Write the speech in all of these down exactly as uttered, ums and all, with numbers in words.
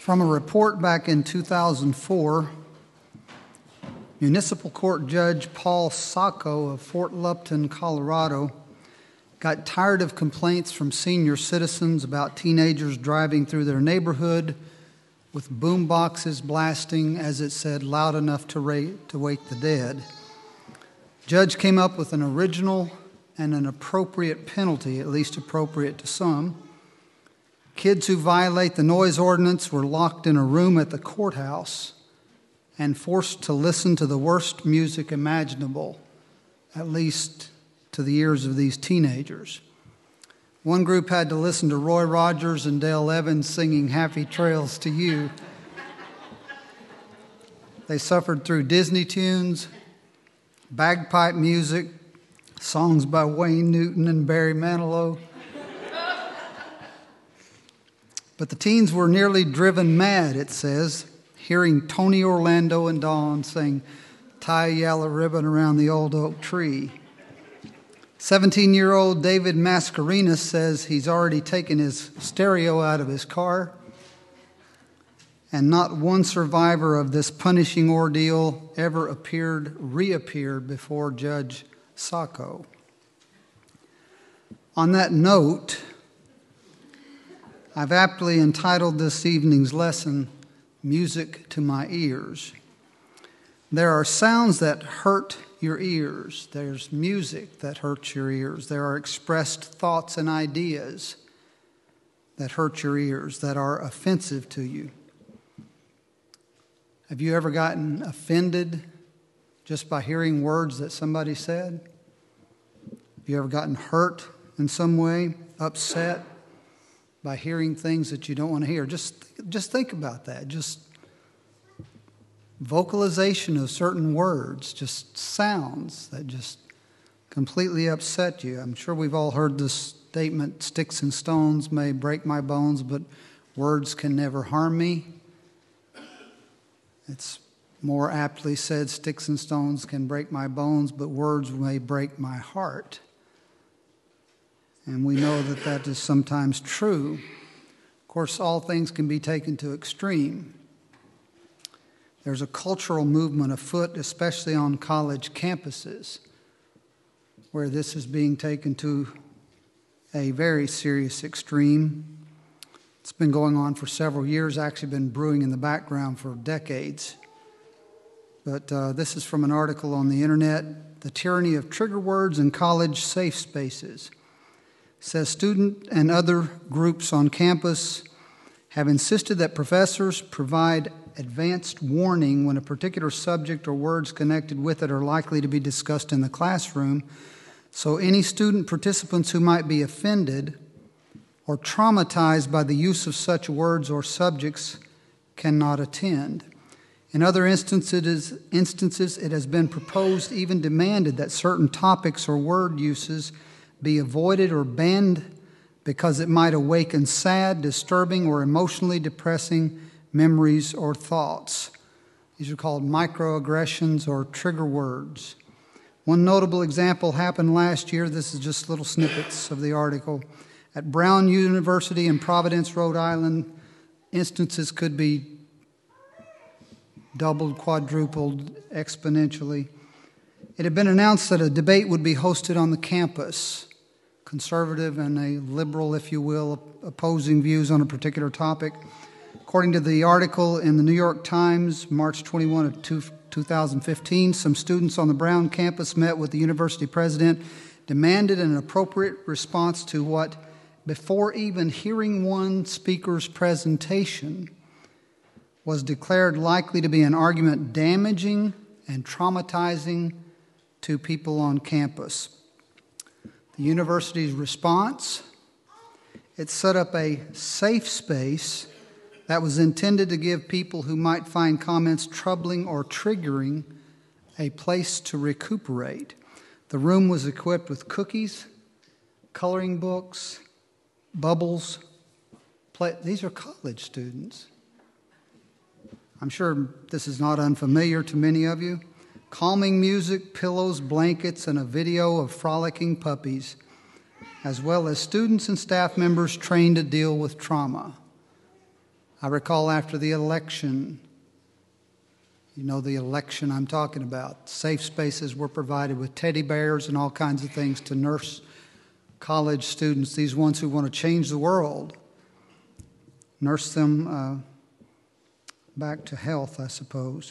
From a report back in two thousand four, Municipal Court Judge Paul Sacco of Fort Lupton, Colorado, got tired of complaints from senior citizens about teenagers driving through their neighborhood with boom boxes blasting, as it said, loud enough to, ra- to wake the dead. Judge came up with an original and an appropriate penalty, at least appropriate to some. Kids who violate the noise ordinance were locked in a room at the courthouse and forced to listen to the worst music imaginable, at least to the ears of these teenagers. One group had to listen to Roy Rogers and Dale Evans singing Happy Trails to You. They suffered through Disney tunes, bagpipe music, songs by Wayne Newton and Barry Manilow. But the teens were nearly driven mad, it says, hearing Tony Orlando and Dawn sing Tie a Yellow Ribbon Around the Old Oak Tree. seventeen-year-old David Mascarenas says he's already taken his stereo out of his car, and not one survivor of this punishing ordeal ever appeared, reappeared before Judge Sacco. On that note, I've aptly entitled this evening's lesson, Music to My Ears. There are sounds that hurt your ears. There's music that hurts your ears. There are expressed thoughts and ideas that hurt your ears, that are offensive to you. Have you ever gotten offended just by hearing words that somebody said? Have you ever gotten hurt in some way, upset by hearing things that you don't want to hear? Just, just think about that. Just vocalization of certain words, just sounds that just completely upset you. I'm sure we've all heard this statement, sticks and stones may break my bones, but words can never harm me. It's more aptly said, sticks and stones can break my bones, but words may break my heart. And we know that that is sometimes true. Of course, all things can be taken to extreme. There's a cultural movement afoot, especially on college campuses, where this is being taken to a very serious extreme. It's been going on for several years, actually been brewing in the background for decades. But uh, this is from an article on the internet, The Tyranny of Trigger Words in College Safe Spaces. It says student and other groups on campus have insisted that professors provide advanced warning when a particular subject or words connected with it are likely to be discussed in the classroom, so any student participants who might be offended or traumatized by the use of such words or subjects cannot attend. In other instances, instances, it has been proposed, even demanded, that certain topics or word uses be avoided or banned because it might awaken sad, disturbing, or emotionally depressing memories or thoughts. These are called microaggressions or trigger words. One notable example happened last year. This is just little snippets of the article. At Brown University in Providence, Rhode Island, instances could be doubled, quadrupled, exponentially. It had been announced that a debate would be hosted on the campus, conservative and a liberal, if you will, opposing views on a particular topic. According to the article in the New York Times, March twenty-first of two thousand fifteen, some students on the Brown campus met with the university president, demanded an appropriate response to what, before even hearing one speaker's presentation, was declared likely to be an argument damaging and traumatizing to people on campus. The university's response, it set up a safe space that was intended to give people who might find comments troubling or triggering a place to recuperate. The room was equipped with cookies, coloring books, bubbles. Play. These are college students. I'm sure this is not unfamiliar to many of you. Calming music, pillows, blankets, and a video of frolicking puppies, as well as students and staff members trained to deal with trauma. I recall after the election, you know the election I'm talking about, safe spaces were provided with teddy bears and all kinds of things to nurse college students, these ones who want to change the world, nurse them uh, back to health, I suppose.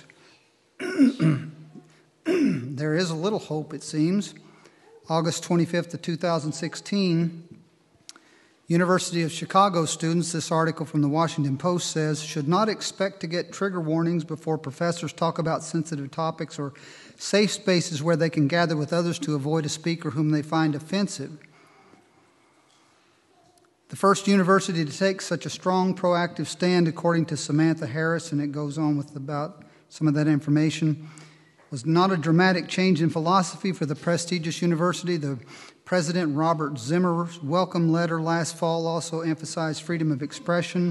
There is a little hope, it seems. August twenty-fifth of two thousand sixteen, University of Chicago students, this article from the Washington Post says, should not expect to get trigger warnings before professors talk about sensitive topics or safe spaces where they can gather with others to avoid a speaker whom they find offensive. The first university to take such a strong, proactive stand, according to Samantha Harris, and it goes on with about some of that information, was not a dramatic change in philosophy for the prestigious university. The President Robert Zimmer's welcome letter last fall also emphasized freedom of expression.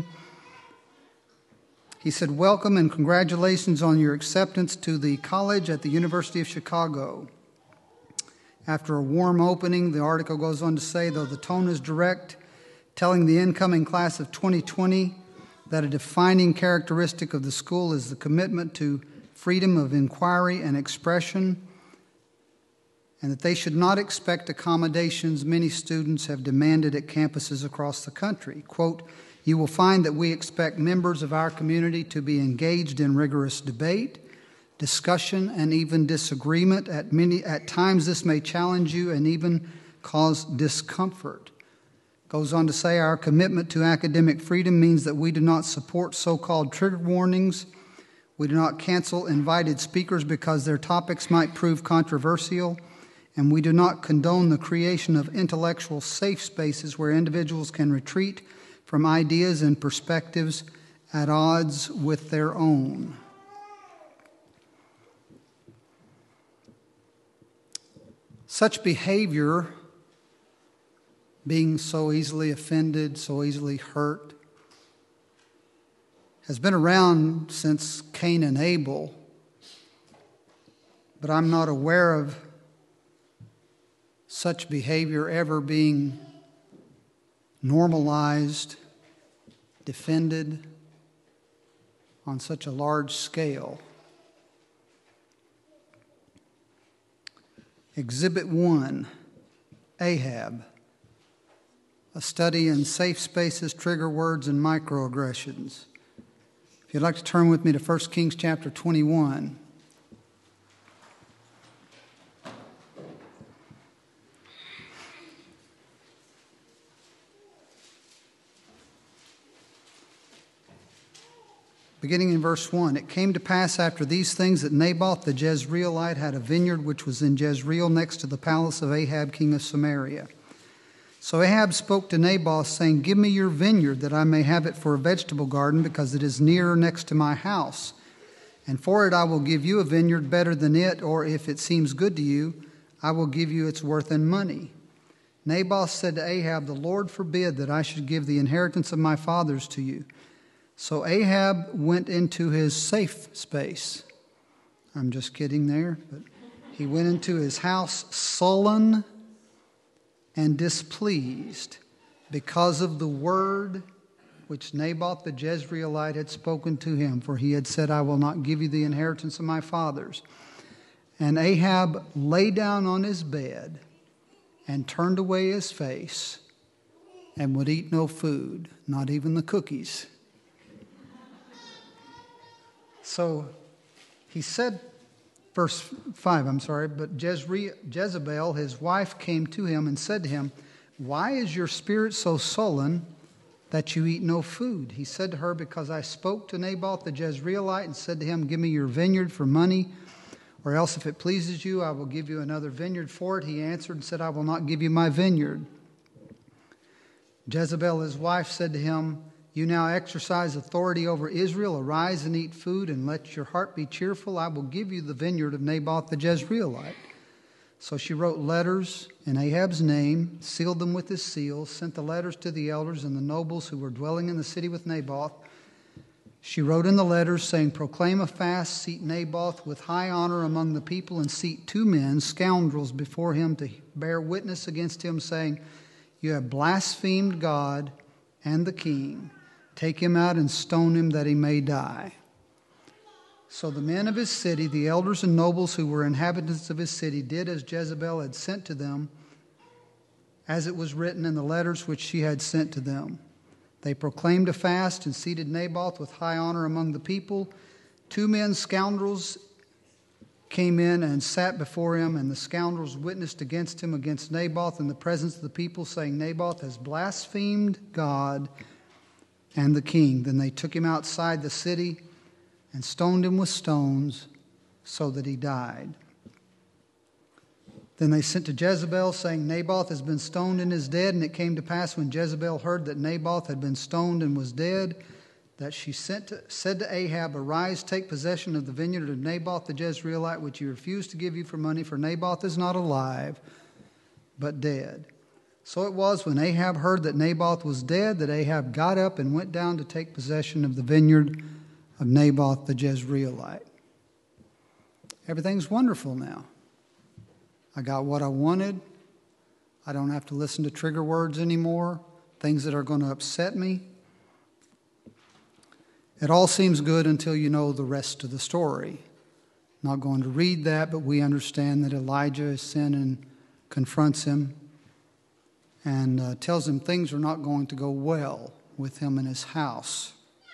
He said, "Welcome and congratulations on your acceptance to the college at the University of Chicago." After a warm opening, the article goes on to say, though the tone is direct, telling the incoming class of twenty twenty that a defining characteristic of the school is the commitment to freedom of inquiry and expression, and that they should not expect accommodations many students have demanded at campuses across the country. Quote, "You will find that we expect members of our community to be engaged in rigorous debate, discussion, and even disagreement. At many, at times this may challenge you and even cause discomfort." Goes on to say, our commitment to academic freedom means that we do not support so-called trigger warnings. We do not cancel invited speakers because their topics might prove controversial. And we do not condone the creation of intellectual safe spaces where individuals can retreat from ideas and perspectives at odds with their own. Such behavior, being so easily offended, so easily hurt, has been around since Cain and Abel, but I'm not aware of such behavior ever being normalized, defended on such a large scale. Exhibit one, Ahab, a study in safe spaces, trigger words, and microaggressions. If you'd like to turn with me to First Kings chapter twenty-one. Beginning in verse one, it came to pass after these things that Naboth the Jezreelite had a vineyard which was in Jezreel next to the palace of Ahab king of Samaria. So Ahab spoke to Naboth, saying, "Give me your vineyard, that I may have it for a vegetable garden, because it is near next to my house. And for it I will give you a vineyard better than it, or if it seems good to you, I will give you its worth in money." Naboth said to Ahab, "The Lord forbid that I should give the inheritance of my fathers to you." So Ahab went into his safe space. I'm just kidding there, but he went into his house sullen and displeased because of the word which Naboth the Jezreelite had spoken to him. For he had said, "I will not give you the inheritance of my fathers." And Ahab lay down on his bed and turned away his face and would eat no food, not even the cookies. So he said, verse five, I'm sorry, but Jezre- Jezebel, his wife, came to him and said to him, "Why is your spirit so sullen that you eat no food?" He said to her, "Because I spoke to Naboth the Jezreelite and said to him, 'Give me your vineyard for money, or else if it pleases you, I will give you another vineyard for it.' He answered and said, 'I will not give you my vineyard.' Jezebel, his wife, said to him, 'You now exercise authority over Israel. Arise and eat food, and let your heart be cheerful. I will give you the vineyard of Naboth the Jezreelite.' So she wrote letters in Ahab's name, sealed them with his seals, sent the letters to the elders and the nobles who were dwelling in the city with Naboth. She wrote in the letters, saying, 'Proclaim a fast, seat Naboth with high honor among the people, and seat two men, scoundrels, before him to bear witness against him, saying, You have blasphemed God and the king. Take him out and stone him that he may die. So the men of his city, the elders and nobles who were inhabitants of his city, did as Jezebel had sent to them, as it was written in the letters which she had sent to them. They proclaimed a fast and seated Naboth with high honor among the people. Two men, scoundrels, came in and sat before him, and the scoundrels witnessed against him, against Naboth, in the presence of the people, saying, Naboth has blasphemed God and the king. Then they took him outside the city and stoned him with stones so that he died. Then they sent to Jezebel, saying, Naboth has been stoned and is dead. And it came to pass, when Jezebel heard that Naboth had been stoned and was dead, that she sent to, said to Ahab, Arise, take possession of the vineyard of Naboth the Jezreelite, which he refused to give you for money, for Naboth is not alive, but dead. So it was, when Ahab heard that Naboth was dead, that Ahab got up and went down to take possession of the vineyard of Naboth the Jezreelite. Everything's wonderful now. I got what I wanted. I don't have to listen to trigger words anymore, things that are going to upset me. It all seems good until you know the rest of the story. I'm not going to read that, but we understand that Elijah is sent and confronts him and uh, tells him things are not going to go well with him and his house.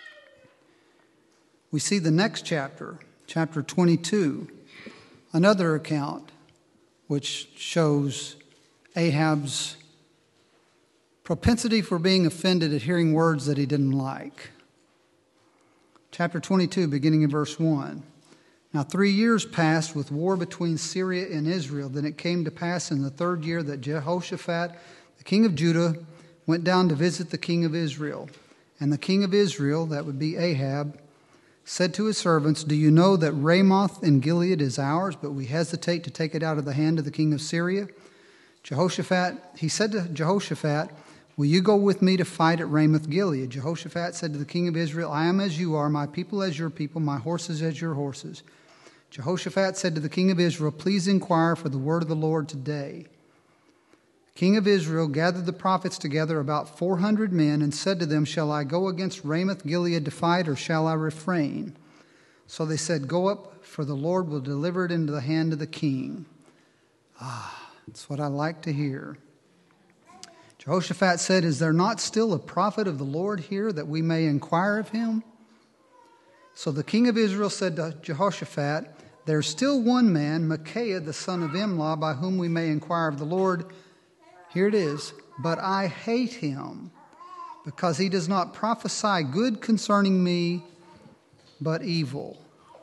We see the next chapter, chapter twenty-two, another account which shows Ahab's propensity for being offended at hearing words that he didn't like. Chapter twenty-two, beginning in verse one. Now three years passed with war between Syria and Israel. Then it came to pass in the third year that Jehoshaphat, the king of Judah, went down to visit the king of Israel. And the king of Israel, that would be Ahab, said to his servants, Do you know that Ramoth in Gilead is ours, but we hesitate to take it out of the hand of the king of Syria? Jehoshaphat, he said to Jehoshaphat, Will you go with me to fight at Ramoth Gilead? Jehoshaphat said to the king of Israel, I am as you are, my people as your people, my horses as your horses. Jehoshaphat said to the king of Israel, Please inquire for the word of the Lord today. The king of Israel gathered the prophets together, about four hundred men, and said to them, Shall I go against Ramoth Gilead to fight, or shall I refrain? So they said, Go up, for the Lord will deliver it into the hand of the king. Ah, that's what I like to hear. Jehoshaphat said, Is there not still a prophet of the Lord here, that we may inquire of him? So the king of Israel said to Jehoshaphat, There's still one man, Micaiah the son of Imlah, by whom we may inquire of the Lord. Here it is. But I hate him, because he does not prophesy good concerning me, but evil.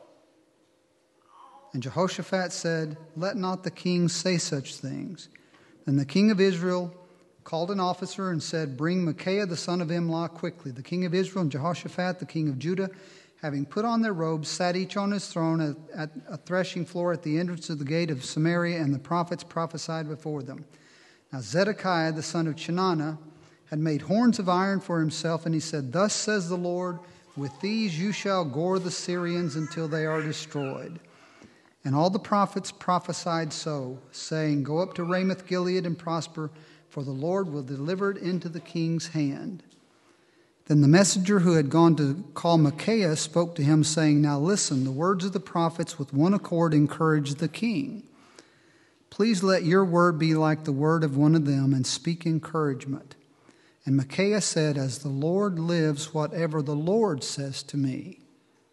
And Jehoshaphat said, Let not the king say such things. Then the king of Israel called an officer and said, Bring Micaiah the son of Imlah quickly. The king of Israel and Jehoshaphat, the king of Judah, having put on their robes, sat each on his throne at, at a threshing floor at the entrance of the gate of Samaria, and the prophets prophesied before them. Now Zedekiah the son of Chenaanah had made horns of iron for himself, and he said, Thus says the Lord, With these you shall gore the Syrians until they are destroyed. And all the prophets prophesied so, saying, Go up to Ramoth Gilead and prosper, for the Lord will deliver it into the king's hand. Then the messenger who had gone to call Micaiah spoke to him, saying, Now listen, the words of the prophets with one accord encourage the king. Please let your word be like the word of one of them, and speak encouragement. And Micaiah said, As the Lord lives, whatever the Lord says to me,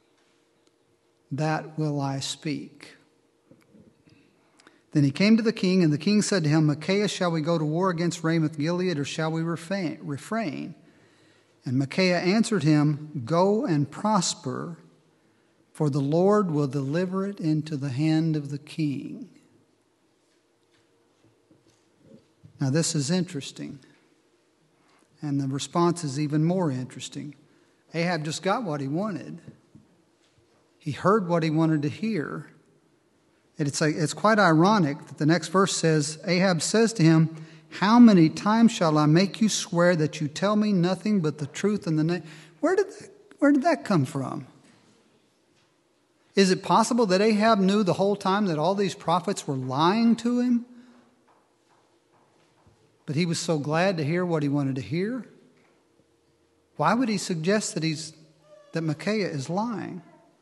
that will I speak. Then he came to the king, and the king said to him, Micaiah, shall we go to war against Ramoth Gilead, or shall we refrain? And Micaiah answered him, Go and prosper, for the Lord will deliver it into the hand of the king. Now this is interesting, and the response is even more interesting. Ahab just got what he wanted. He heard what he wanted to hear. It's, like, it's quite ironic that the next verse says, Ahab says to him, How many times shall I make you swear that you tell me nothing but the truth and the name? Where did that, where did that come from? Is it possible that Ahab knew the whole time that all these prophets were lying to him? But he was so glad to hear what he wanted to hear. Why would he suggest that he's that Micaiah is lying?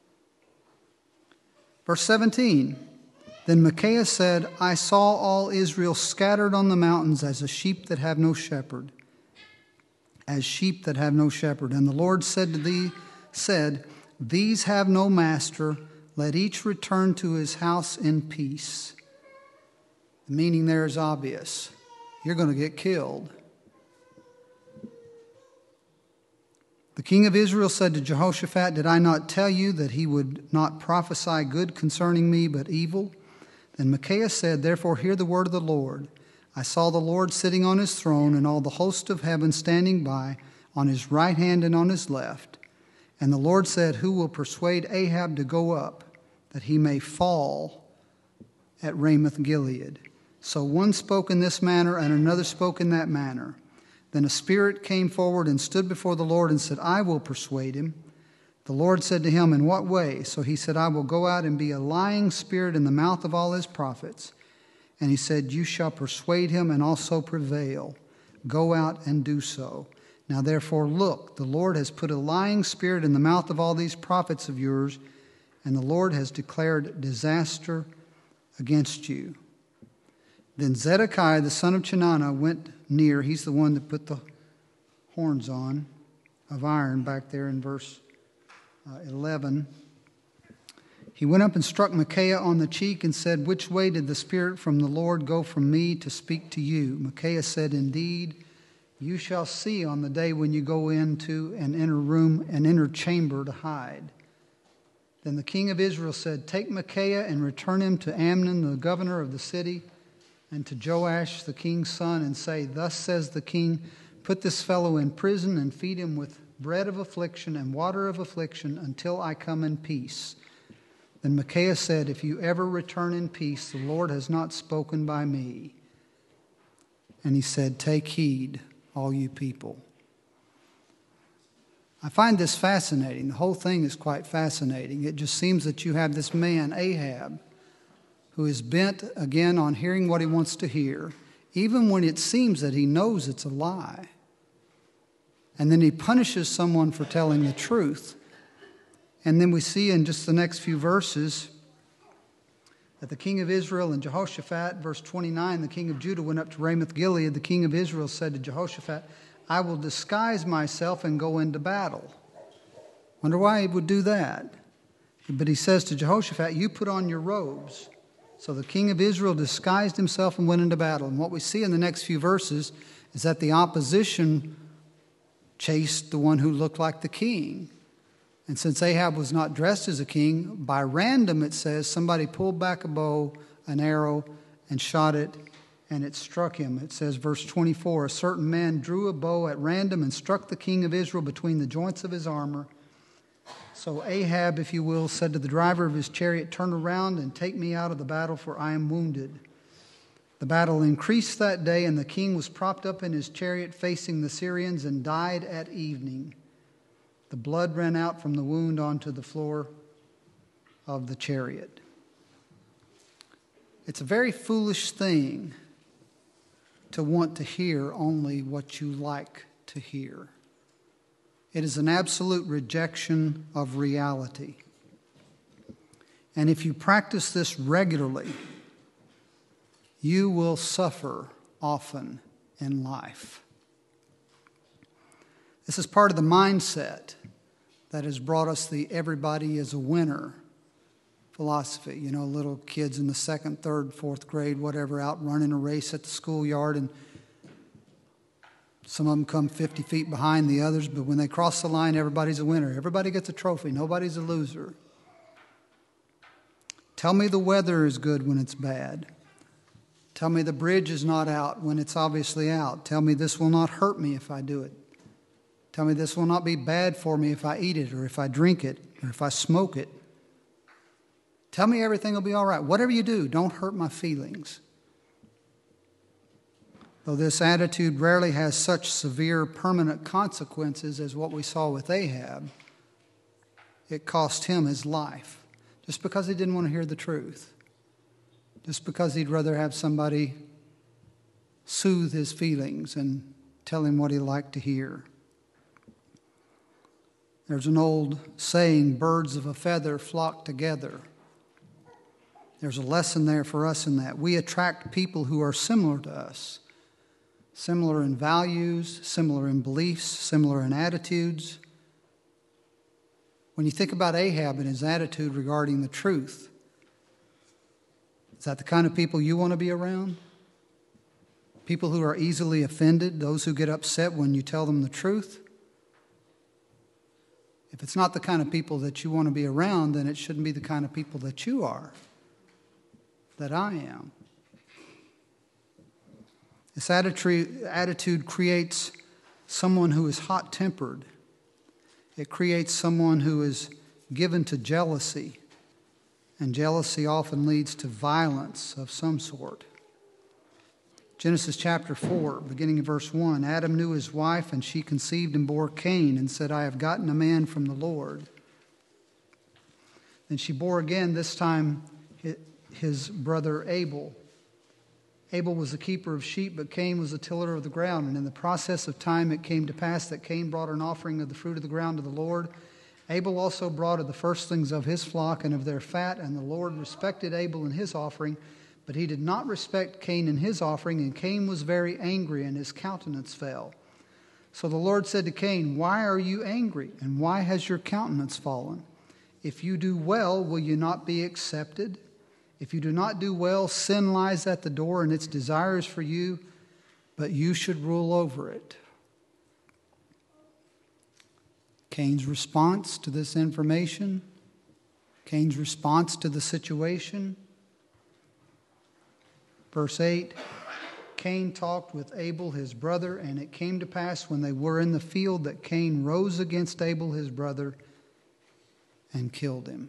Verse seventeen, then Micaiah said, I saw all Israel scattered on the mountains as a sheep that have no shepherd, as sheep that have no shepherd. And the Lord said to thee, said, these have no master, let each return to his house in peace. The meaning there is obvious. You're going to get killed. The king of Israel said to Jehoshaphat, did I not tell you that he would not prophesy good concerning me, but evil? Then Micaiah said, therefore hear the word of the Lord. I saw the Lord sitting on his throne, and all the host of heaven standing by, on his right hand and on his left. And the Lord said, who will persuade Ahab to go up, that he may fall at Ramoth Gilead? So one spoke in this manner, and another spoke in that manner. Then a spirit came forward and stood before the Lord and said, I will persuade him. The Lord said to him, in what way? So he said, I will go out and be a lying spirit in the mouth of all his prophets. And he said, you shall persuade him and also prevail. Go out and do so. Now therefore look, the Lord has put a lying spirit in the mouth of all these prophets of yours, and the Lord has declared disaster against you. Then Zedekiah, the son of Chenaanah, went near. He's the one that put the horns on of iron back there in verse uh, eleven. He went up and struck Micaiah on the cheek and said, which way did the Spirit from the Lord go from me to speak to you? Micaiah said, indeed, you shall see on the day when you go into an inner room, an inner chamber to hide. Then the king of Israel said, take Micaiah and return him to Amnon, the governor of the city, and to Joash, the king's son, and say, thus says the king, put this fellow in prison and feed him with bread of affliction and water of affliction until I come in peace. Then Micaiah said, if you ever return in peace, the Lord has not spoken by me. And he said, take heed, all you people. I find this fascinating. The whole thing is quite fascinating. It just seems that you have this man, Ahab, who is bent again on hearing what he wants to hear, even when it seems that he knows it's a lie. And then he punishes someone for telling the truth. And then we see in just the next few verses that the king of Israel and Jehoshaphat, verse twenty-nine, the king of Judah went up to Ramoth Gilead. The king of Israel said to Jehoshaphat, I will disguise myself and go into battle. Wonder why he would do that. But he says to Jehoshaphat, you put on your robes. So the king of Israel disguised himself and went into battle. And what we see in the next few verses is that the opposition chased the one who looked like the king. And since Ahab was not dressed as a king, by random it says somebody pulled back a bow, an arrow, and shot it, and it struck him. It says, verse twenty-four, a certain man drew a bow at random and struck the king of Israel between the joints of his armor. So Ahab, if you will, said to the driver of his chariot, turn around and take me out of the battle, for I am wounded. The battle increased that day, and the king was propped up in his chariot facing the Syrians and died at evening. The blood ran out from the wound onto the floor of the chariot. It's a very foolish thing to want to hear only what you like to hear. It is an absolute rejection of reality. And if you practice this regularly, you will suffer often in life. This is part of the mindset that has brought us the everybody is a winner philosophy. You know, little kids in the second, third, fourth grade, whatever, out running a race at the schoolyard, and some of them come fifty feet behind the others, but when they cross the line, everybody's a winner. Everybody gets a trophy. Nobody's a loser. Tell me the weather is good when it's bad. Tell me the bridge is not out when it's obviously out. Tell me this will not hurt me if I do it. Tell me this will not be bad for me if I eat it or if I drink it or if I smoke it. Tell me everything will be all right. Whatever you do, don't hurt my feelings. Though this attitude rarely has such severe permanent consequences as what we saw with Ahab, it cost him his life just because he didn't want to hear the truth, just because he'd rather have somebody soothe his feelings and tell him what he liked to hear. There's an old saying, birds of a feather flock together. There's a lesson there for us in that. We attract people who are similar to us, similar in values, similar in beliefs, similar in attitudes. When you think about Ahab and his attitude regarding the truth, is that the kind of people you want to be around? People who are easily offended, those who get upset when you tell them the truth? If it's not the kind of people that you want to be around, then it shouldn't be the kind of people that you are, that I am. This attitude, attitude creates someone who is hot-tempered. It creates someone who is given to jealousy, and jealousy often leads to violence of some sort. Genesis chapter four, beginning in verse one, Adam knew his wife, and she conceived and bore Cain, and said, I have gotten a man from the Lord. Then she bore again, this time his brother Abel. Abel was the keeper of sheep, but Cain was the tiller of the ground. And in the process of time it came to pass that Cain brought an offering of the fruit of the ground to the Lord. Abel also brought of the firstlings of his flock and of their fat, and the Lord respected Abel and his offering, but he did not respect Cain and his offering, and Cain was very angry, and his countenance fell. So the Lord said to Cain, why are you angry, and why has your countenance fallen? If you do well, will you not be accepted? If you do not do well, sin lies at the door, and its desire is for you, but you should rule over it. Cain's response to this information, Cain's response to the situation. Verse eight, Cain talked with Abel his brother, and it came to pass when they were in the field that Cain rose against Abel his brother and killed him.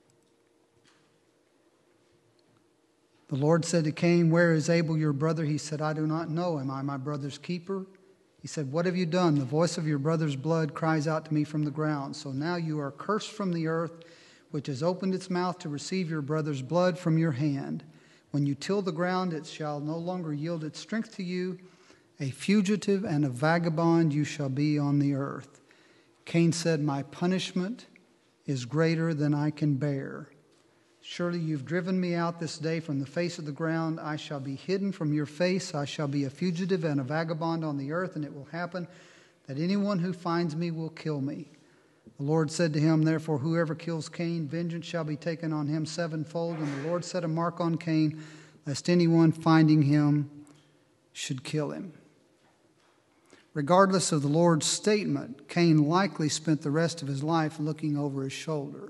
The Lord said to Cain, where is Abel your brother? He said, I do not know. Am I my brother's keeper? He said, what have you done? The voice of your brother's blood cries out to me from the ground. So now you are cursed from the earth, which has opened its mouth to receive your brother's blood from your hand. When you till the ground, it shall no longer yield its strength to you. A fugitive and a vagabond you shall be on the earth. Cain said, my punishment is greater than I can bear. Surely you've driven me out this day from the face of the ground. I shall be hidden from your face. I shall be a fugitive and a vagabond on the earth, and it will happen that anyone who finds me will kill me. The Lord said to him, therefore, whoever kills Cain, vengeance shall be taken on him sevenfold. And the Lord set a mark on Cain, lest anyone finding him should kill him. Regardless of the Lord's statement, Cain likely spent the rest of his life looking over his shoulder,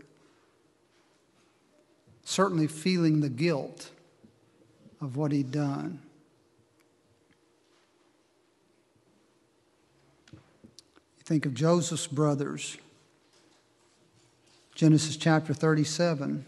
certainly feeling the guilt of what he'd done. You think of Joseph's brothers. Genesis chapter thirty-seven.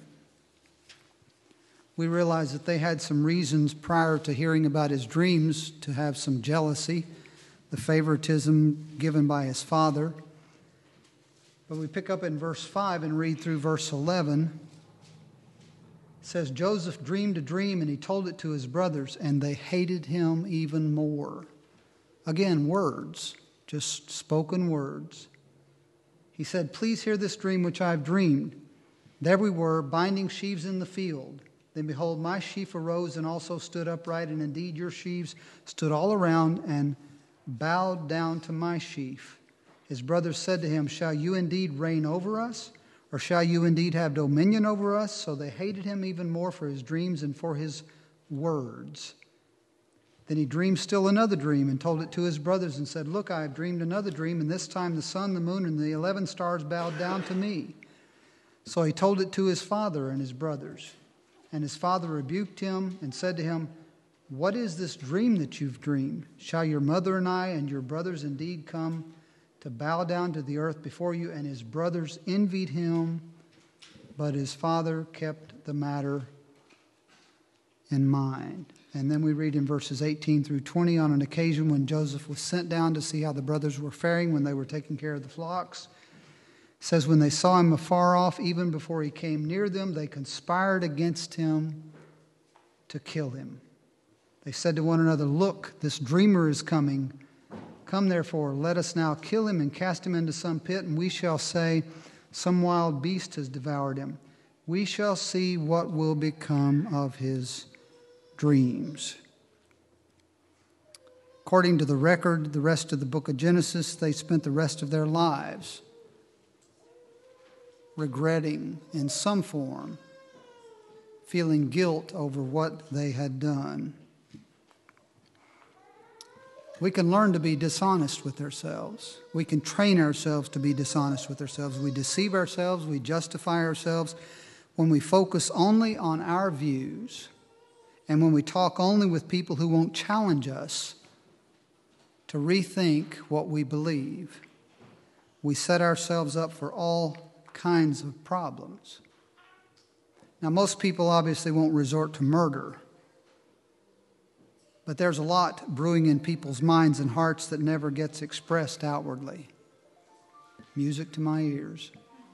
We realize that they had some reasons prior to hearing about his dreams to have some jealousy, the favoritism given by his father. But we pick up in verse five and read through verse eleven. It says, Joseph dreamed a dream, and he told it to his brothers, and they hated him even more. Again, words, just spoken words. He said, please hear this dream which I have dreamed. There we were, binding sheaves in the field. Then behold, my sheaf arose and also stood upright, and indeed your sheaves stood all around and bowed down to my sheaf. His brothers said to him, shall you indeed reign over us? Or shall you indeed have dominion over us? So they hated him even more for his dreams and for his words. Then he dreamed still another dream and told it to his brothers and said, look, I have dreamed another dream, and this time the sun, the moon, and the eleven stars bowed down to me. So he told it to his father and his brothers. And his father rebuked him and said to him, what is this dream that you've dreamed? Shall your mother and I and your brothers indeed come to bow down to the earth before you? And his brothers envied him, but his father kept the matter in mind. And then we read in verses eighteen through twenty, on an occasion when Joseph was sent down to see how the brothers were faring when they were taking care of the flocks. It says, when they saw him afar off, even before he came near them, they conspired against him to kill him. They said to one another, look, this dreamer is coming. Come Come therefore, let us now kill him and cast him into some pit, and we shall say, some wild beast has devoured him. We shall see what will become of his dreams. According to the record, the rest of the book of Genesis, they spent the rest of their lives regretting in some form, feeling guilt over what they had done. We can learn to be dishonest with ourselves. We can train ourselves to be dishonest with ourselves. We deceive ourselves. We justify ourselves when we focus only on our views and when we talk only with people who won't challenge us to rethink what we believe. We set ourselves up for all kinds of problems. Now, most people obviously won't resort to murder, but there's a lot brewing in people's minds and hearts that never gets expressed outwardly. Music to my ears.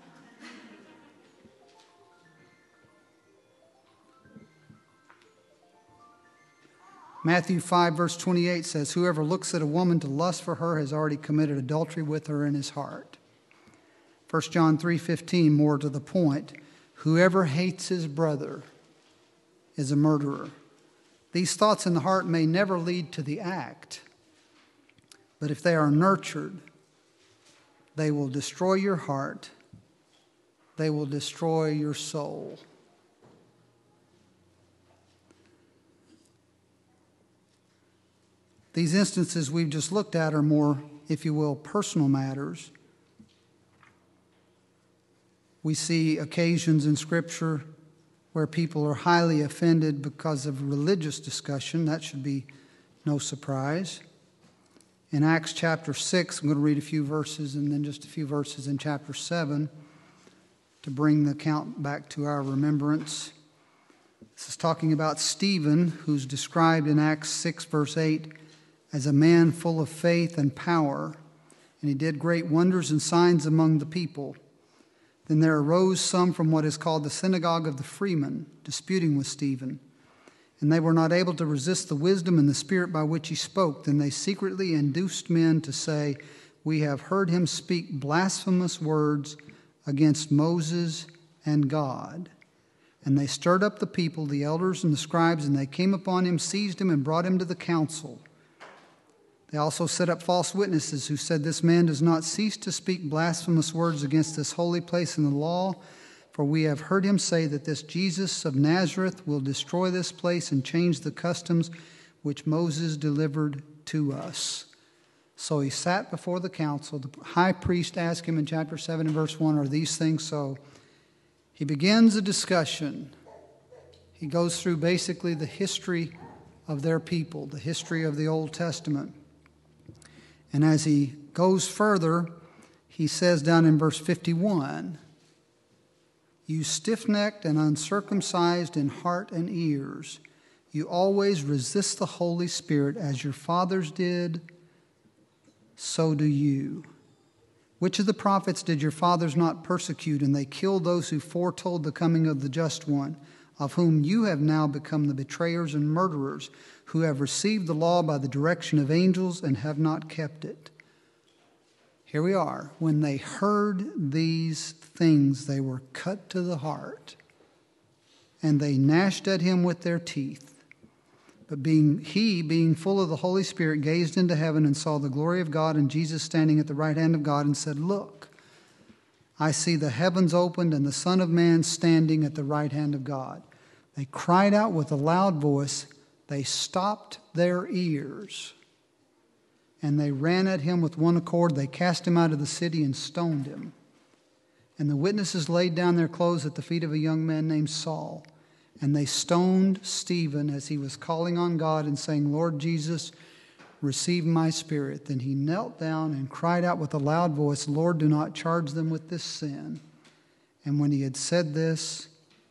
Matthew five, verse twenty-eight says, whoever looks at a woman to lust for her has already committed adultery with her in his heart. First John three fifteen, more to the point, whoever hates his brother is a murderer. These thoughts in the heart may never lead to the act, but if they are nurtured, they will destroy your heart. They will destroy your soul. These instances we've just looked at are more, if you will, personal matters. We see occasions in Scripture where people are highly offended because of religious discussion. That should be no surprise. In Acts chapter six, I'm going to read a few verses and then just a few verses in chapter seven to bring the account back to our remembrance. This is talking about Stephen, who's described in Acts six, verse eight, as a man full of faith and power, and he did great wonders and signs among the people. Then there arose some from what is called the synagogue of the freemen, disputing with Stephen. And they were not able to resist the wisdom and the spirit by which he spoke. Then they secretly induced men to say, we have heard him speak blasphemous words against Moses and God. And they stirred up the people, the elders and the scribes, and they came upon him, seized him, and brought him to the council. They also set up false witnesses who said, this man does not cease to speak blasphemous words against this holy place and the law, for we have heard him say that this Jesus of Nazareth will destroy this place and change the customs which Moses delivered to us. So he sat before the council. The high priest asked him in chapter seven and verse one, are these things so? He begins a discussion. He goes through basically the history of their people, the history of the Old Testament. And as he goes further, he says down in verse fifty-one, you stiff-necked and uncircumcised in heart and ears, you always resist the Holy Spirit as your fathers did, so do you. Which of the prophets did your fathers not persecute, and they killed those who foretold the coming of the just one, of whom you have now become the betrayers and murderers, who have received the law by the direction of angels and have not kept it. Here we are. When they heard these things, they were cut to the heart, and they gnashed at him with their teeth. But being he, being full of the Holy Spirit, gazed into heaven and saw the glory of God and Jesus standing at the right hand of God, and said, look, I see the heavens opened and the Son of Man standing at the right hand of God. They cried out with a loud voice. They stopped their ears, and they ran at him with one accord. They cast him out of the city and stoned him. And the witnesses laid down their clothes at the feet of a young man named Saul. And they stoned Stephen as he was calling on God and saying, Lord Jesus, receive my spirit. Then he knelt down and cried out with a loud voice, Lord, do not charge them with this sin. And when he had said this,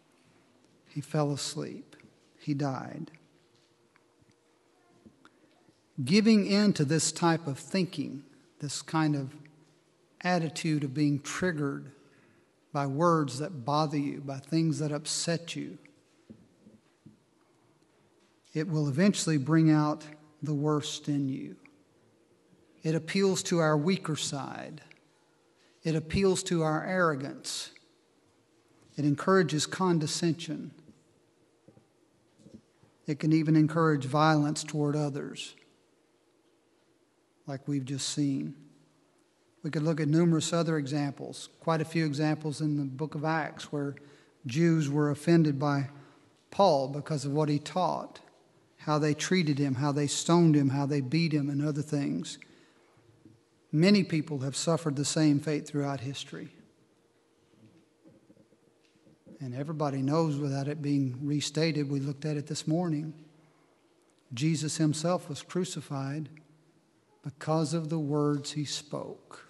he fell asleep. He died. Giving in to this type of thinking, this kind of attitude of being triggered by words that bother you, by things that upset you, it will eventually bring out the worst in you. It appeals to our weaker side. It appeals to our arrogance. It encourages condescension. It can even encourage violence toward others, like we've just seen. We could look at numerous other examples, quite a few examples in the book of Acts where Jews were offended by Paul because of what he taught, how they treated him, how they stoned him, how they beat him, and other things. Many people have suffered the same fate throughout history. And everybody knows, without it being restated, we looked at it this morning, Jesus himself was crucified because of the words he spoke.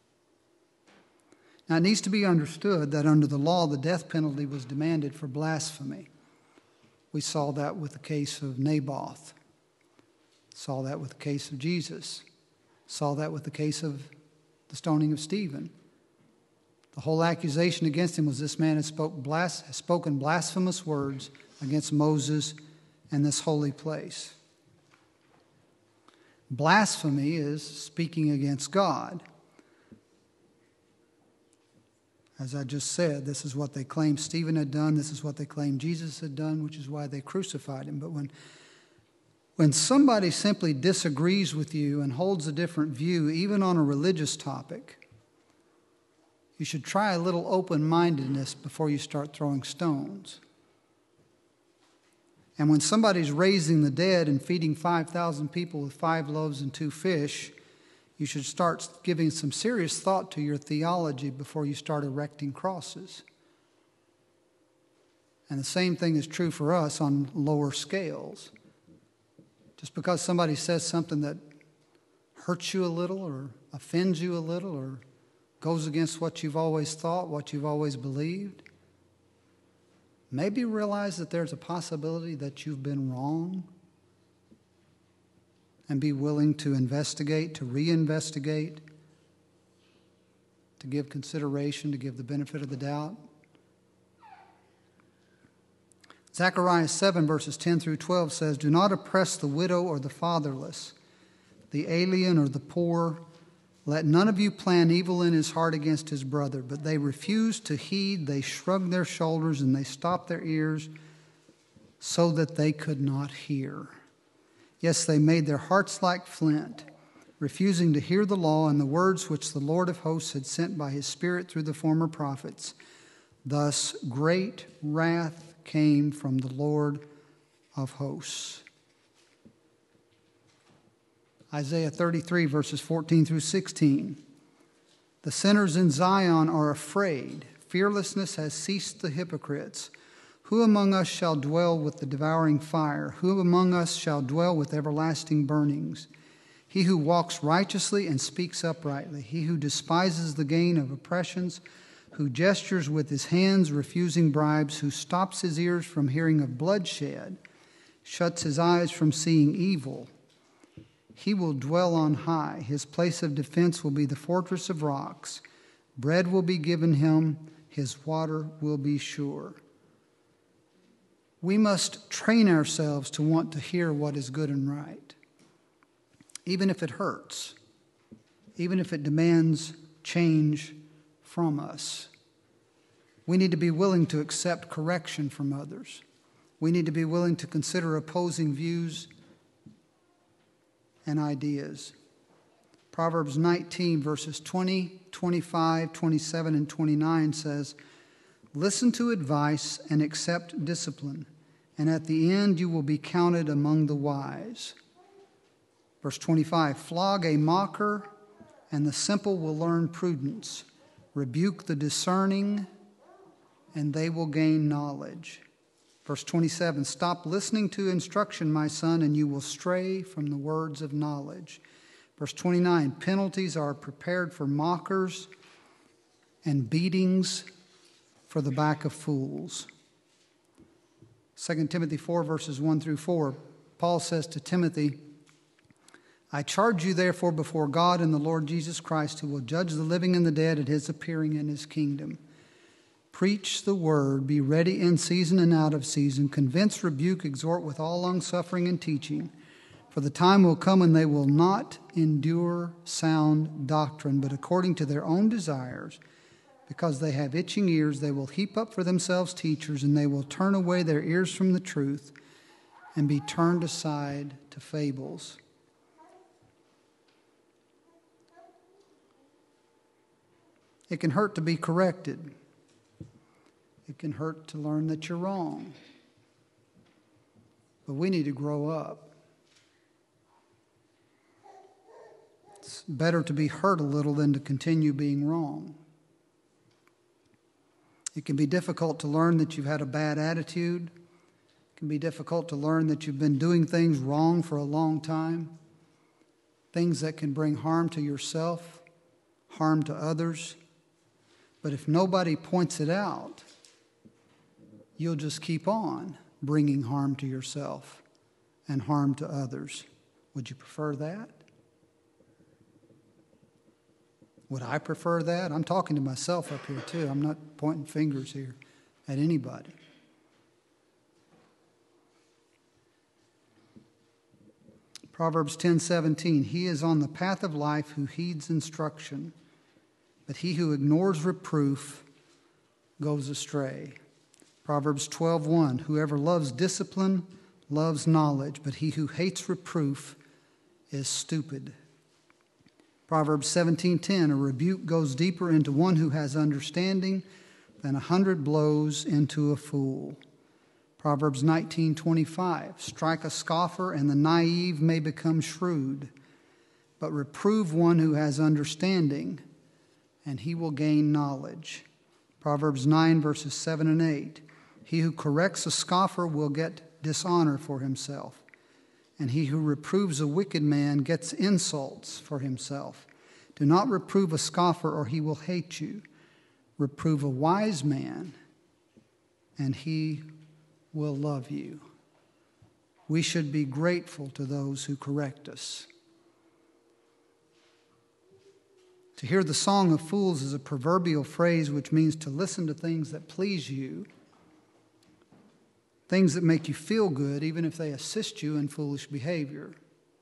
Now, it needs to be understood that under the law, the death penalty was demanded for blasphemy. We saw that with the case of Naboth. Saw that with the case of Jesus. Saw that with the case of the stoning of Stephen. The whole accusation against him was this man had spoke blas- spoken blasphemous words against Moses and this holy place. Blasphemy is speaking against God. As I just said, this is what they claimed Stephen had done. This is what they claimed Jesus had done, which is why they crucified him. But when, when somebody simply disagrees with you and holds a different view, even on a religious topic, you should try a little open-mindedness before you start throwing stones. And when somebody's raising the dead and feeding five thousand people with five loaves and two fish, you should start giving some serious thought to your theology before you start erecting crosses. And the same thing is true for us on lower scales. Just because somebody says something that hurts you a little or offends you a little or goes against what you've always thought, what you've always believed, maybe realize that there's a possibility that you've been wrong and be willing to investigate, to reinvestigate, to give consideration, to give the benefit of the doubt. Zechariah seven, verses ten through twelve says, "Do not oppress the widow or the fatherless, the alien or the poor. Let none of you plan evil in his heart against his brother." But they refused to heed. They shrugged their shoulders and they stopped their ears so that they could not hear. Yes, they made their hearts like flint, refusing to hear the law and the words which the Lord of hosts had sent by his Spirit through the former prophets. Thus great wrath came from the Lord of hosts. Isaiah thirty-three, verses fourteen through sixteen. The sinners in Zion are afraid. Fearlessness has ceased the hypocrites. Who among us shall dwell with the devouring fire? Who among us shall dwell with everlasting burnings? He who walks righteously and speaks uprightly. He who despises the gain of oppressions, who gestures with his hands, refusing bribes, who stops his ears from hearing of bloodshed, shuts his eyes from seeing evil. He will dwell on high. His place of defense will be the fortress of rocks. Bread will be given him. His water will be sure. We must train ourselves to want to hear what is good and right, even if it hurts, even if it demands change from us. We need to be willing to accept correction from others. We need to be willing to consider opposing views and ideas. Proverbs nineteen, verses twenty, twenty-five, twenty-seven, and twenty-nine says, "Listen to advice and accept discipline, and at the end you will be counted among the wise." Verse twenty-five, "Flog a mocker, and the simple will learn prudence. Rebuke the discerning, and they will gain knowledge." Verse twenty-seven, "Stop listening to instruction, my son, and you will stray from the words of knowledge." Verse twenty-nine, "Penalties are prepared for mockers, and beatings for the back of fools." Second Timothy four, verses one through four, Paul says to Timothy, "I charge you therefore before God and the Lord Jesus Christ, who will judge the living and the dead at his appearing in his kingdom. Preach the word, be ready in season and out of season, convince, rebuke, exhort with all longsuffering and teaching. For the time will come when they will not endure sound doctrine, but according to their own desires, because they have itching ears, they will heap up for themselves teachers, and they will turn away their ears from the truth and be turned aside to fables. It can hurt to be corrected. It can hurt to learn that you're wrong. But we need to grow up. It's better to be hurt a little than to continue being wrong. It can be difficult to learn that you've had a bad attitude. It can be difficult to learn that you've been doing things wrong for a long time. Things that can bring harm to yourself, harm to others. But if nobody points it out, you'll just keep on bringing harm to yourself and harm to others. Would you prefer that? Would I prefer that? I'm talking to myself up here too. I'm not pointing fingers here at anybody. Proverbs ten seventeen, he is on the path of life who heeds instruction, but he who ignores reproof goes astray. Proverbs twelve one, whoever loves discipline loves knowledge, but he who hates reproof is stupid. Proverbs seventeen ten, a rebuke goes deeper into one who has understanding than a hundred blows into a fool. Proverbs nineteen twenty-five, strike a scoffer and the naive may become shrewd, but reprove one who has understanding and he will gain knowledge. Proverbs nine verses seven and eight, he who corrects a scoffer will get dishonor for himself, and he who reproves a wicked man gets insults for himself. Do not reprove a scoffer, or he will hate you. Reprove a wise man, and he will love you. We should be grateful to those who correct us. To hear the song of fools is a proverbial phrase which means to listen to things that please you, things that make you feel good, even if they assist you in foolish behavior.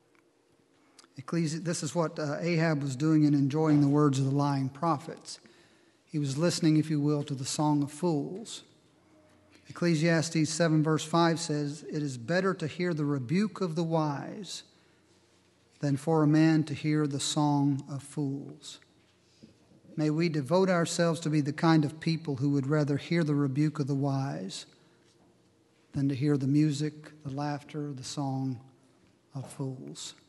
This is what uh, Ahab was doing in enjoying the words of the lying prophets. He was listening, if you will, to the song of fools. Ecclesiastes seven verse five says, it is better to hear the rebuke of the wise than for a man to hear the song of fools. May we devote ourselves to be the kind of people who would rather hear the rebuke of the wise than to hear the music, the laughter, the song of fools.